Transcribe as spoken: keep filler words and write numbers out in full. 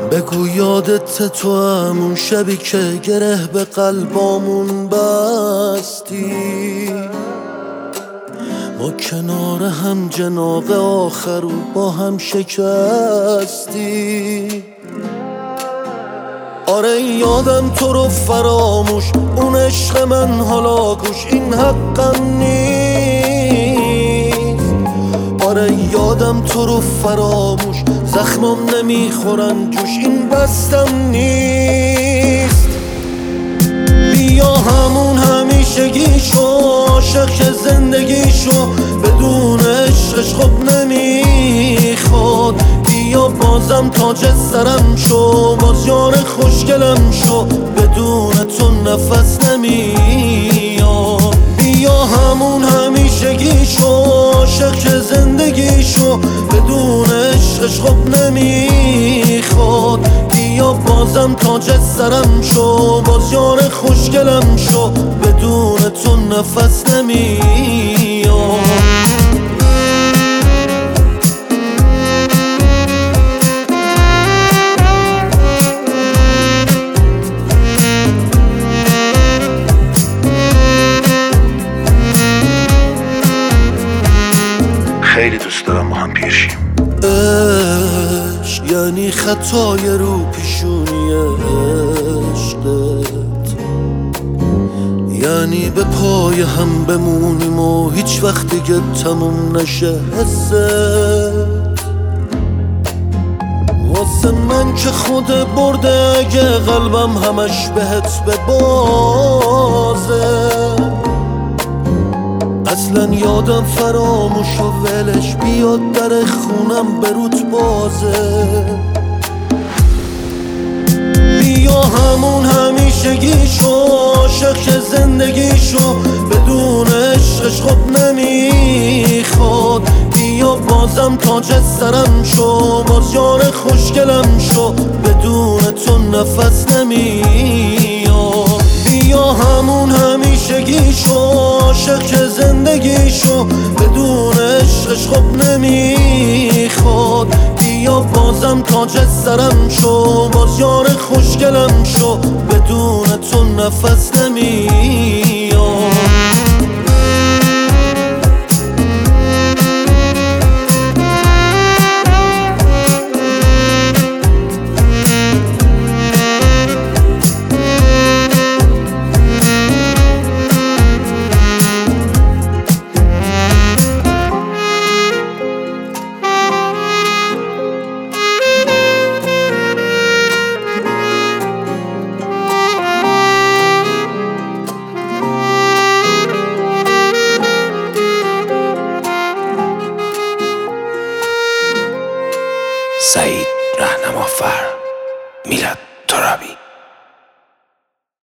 بگو یادت تو همون شبی که گره به قلبامون بستی، ما کنار هم جناق آخر و با هم شکستی. آره یادم تو رو فراموش، اون عشق من حالا گوش این حقم نیست. آره یادم تو رو فراموش، زخمم نمیخورن جوش این بستم نیست. بیا همون همیشگیشو، عاشق که زندگیشو بدون عشقش خب نمیخواد. بیا بازم تاج سرم شو، باز یار خوشگلم شو، بدون تو نفس نمیاد. بیا همون همیشگیشو، عاشق که زندگیشو بدون عشقش خب نمیخواد. بیا بازم تاج سرم شو، باز یار خوشگلم شو، بدون تو نفس نمیاد. خیلی دوست دارم با هم پیر شیم. عشق یعنی خطای رو پیشونی عشقت، یعنی به پای هم بمونیم و هیچ وقت دیگه تموم نشه حست. واسه من که خود برده اگه قلبم همش بهت ببازه. اصلا یادم فراموش و ولش بیاد در خونم بروت بازه. بیا همون همیشگیشو، عاشق که زندگیشو بدون عشقش خب نمیخواد. بیا بازم تاج سرم شو، باز یار خوشگلم شو، بدون تو نفس نمیاد. بیا همون همیشگیشو، عاشق که زندگیشو بدون عشقش خب نمیخواد. بیا بازم تاج سرم شو، باز یار خوشگلم شو، بدون تو نفس نمیاد. سعید رهنمافر، میلاد ترابی.